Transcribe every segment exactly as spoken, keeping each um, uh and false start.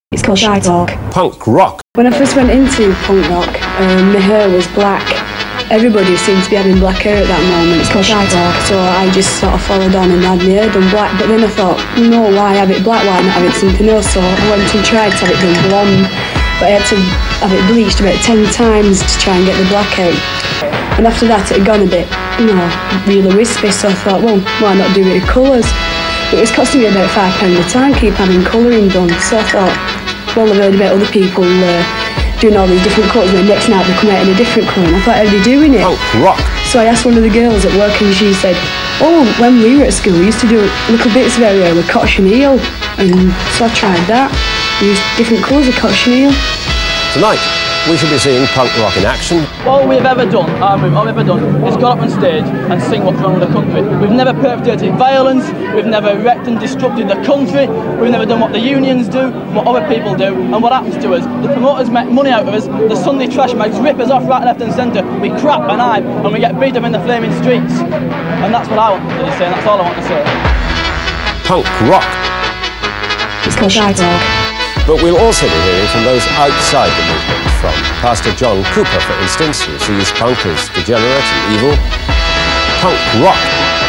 It's called Shy Talk. Punk rock. When I first went into punk rock, um, my hair was black. Everybody seemed to be having black hair at that moment. It's called Shy Talk. So I just sort of followed on and had my hair done black. But then I thought, no, why have it black? Why not have it something else? So I went and tried to have it done blonde. But I had to have it bleached about ten times to try and get the black out. And after that, it had gone a bit, you know, really wispy. So I thought, well, why not do it with colours? But it was costing me about five pounds a time, keep having colouring done. So I thought, well, I've heard about other people uh, doing all these different colours, and the next night they come out in a different colour. And I thought, how are they doing it? Punk rock. So I asked one of the girls at work, and she said, oh, when we were at school, we used to do little bits of our hair with cochineal. And so I tried that. Used different colours of cochineal. Tonight, we shall be seeing punk rock in action. All we've ever done, our move, all we've ever done is got up on stage and sing what's wrong with the country. We've never perpetrated violence, we've never wrecked and disrupted the country, we've never done what the unions do, what other people do, and what happens to us. The promoters make money out of us, the Sunday trash mags rip us off right, left and centre, we crap and hype, and we get beat up in the flaming streets. And that's what I want to say, and that's all I want to say. Punk rock. It's called Shy Talk. But we'll also be hearing from those outside the movement, from Pastor John Cooper, for instance, who sees punk as degenerate and evil. Punk rock.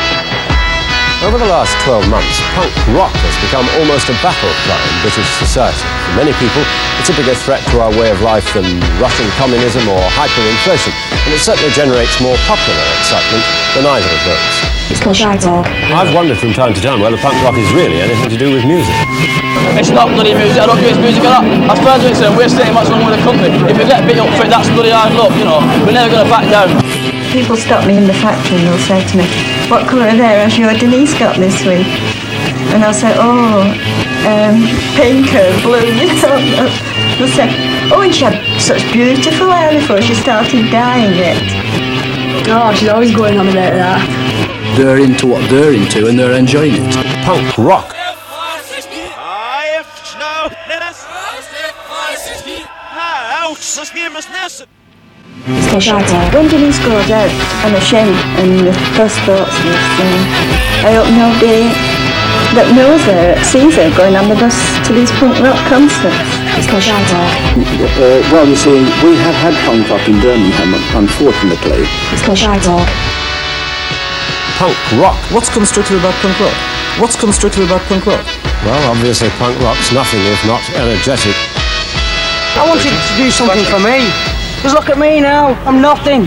Over the last twelve months, punk rock has become almost a battle cry in British society. For many people, it's a bigger threat to our way of life than Russian communism or hyperinflation, and it certainly generates more popular excitement than either of those. It's called Shy Talk. I've wondered from time to time whether punk rock is really anything to do with music. It's not bloody music, I don't care if it's music or not. As far as we're concerned, we're saying what's wrong with the country. If we get beat up for it, that's bloody hard luck, you know. We're never going to back down. People stop me in the factory and they'll say to me, what colour of hair has your Denise got this week? And I'll say, oh, um, pink or blue, you know. They'll say, oh, and she had such beautiful hair before she started dyeing it. Oh, she's always going on about that. They're into what they're into and they're enjoying it. Punk rock. It's called Shy Talk. When Denise goes out on a shin and the first thoughts is, um, I hope nobody that knows her sees her going on the bus to these punk rock concerts. It's called Shy Talk. Uh, well, you see, we have had punk rock in Birmingham, unfortunately. It's called Shy Talk. Punk rock. What's constructive about punk rock? What's constructive about punk rock? Well, obviously punk rock's nothing if not energetic. I wanted to do something for me. Because look at me now, I'm nothing.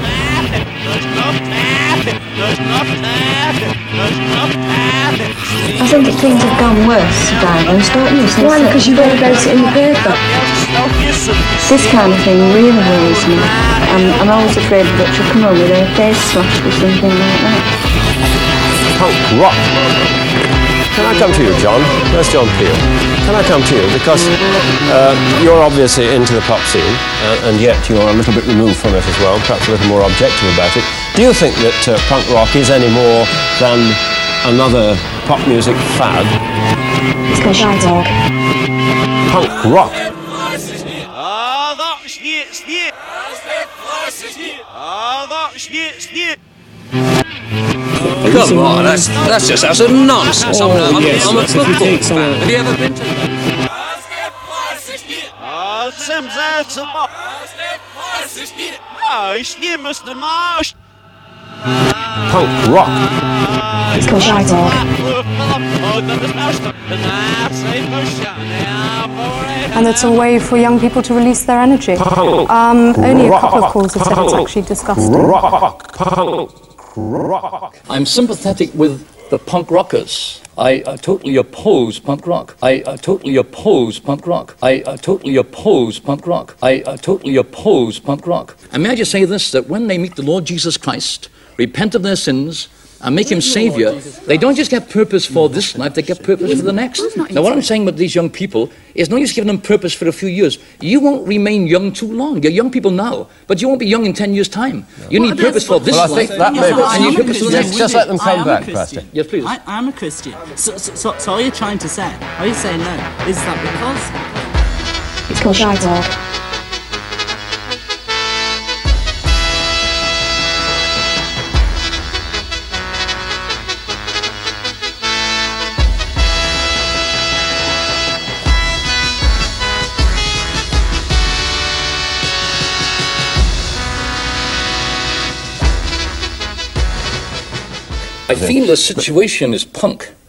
I think that things have gone worse to violence, don't you? Since Why? Because you read about it in the paper. This kind of thing really worries me. I'm, I'm always afraid that she'll come home with her face slashed or something like that. Punk rock. Can I come to you, John? Where's John Peel? Can I come to you? Because uh, you're obviously into the pop scene, uh, and yet you're a little bit removed from it as well, perhaps a little more objective about it. Do you think that uh, punk rock is any more than another pop music fad? It's called Shy Talk. Punk rock. Come on, that's, that's just absolute nonsense. I'm, I'm, I'm a football fan. Have you ever been to... Punk rock. It's called Shy Talk. And it's a way for young people to release their energy. Punk Um, only a couple of rock. calls have said it's actually disgusting. Rock. Punk rock. I'm sympathetic with the punk rockers. I uh, totally oppose punk rock. I uh, totally oppose punk rock. I uh, totally oppose punk rock. I uh, totally oppose punk rock. And may I just say this, that when they meet the Lord Jesus Christ, repent of their sins, and make him Saviour, they don't just get purpose for this life, they get purpose for the next. Now what I'm saying about these young people is not just giving them purpose for a few years. You won't remain young too long. You're young people now, but you won't be young in ten years' time. You need purpose for this Well, I life. think that may be... And you purpose for the next. Just let them come I am back, a Pastor. Christian. Yes, please. I, I'm a Christian. So, so, so, so are you trying to say, are you saying no? Is that because? It's called Shy Talk. I feel the situation is punk.